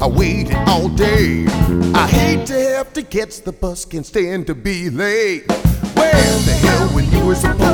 I waited all day. I hate to have to catch the bus, can't stand to be late. Where the hell were you supposed